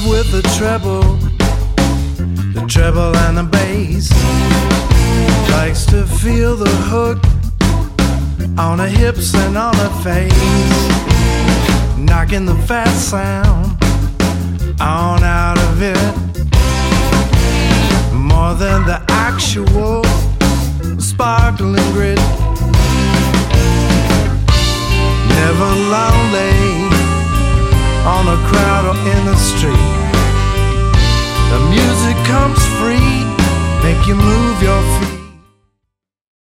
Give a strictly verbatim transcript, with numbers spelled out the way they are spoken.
love with the treble, the treble and the bass. Likes to feel the hook on her hips and on her face, knocking the fast sound on out of it. More than the actual sparkling grit. Never lonely on a crowd or in the street. The music comes free, make you move your feet.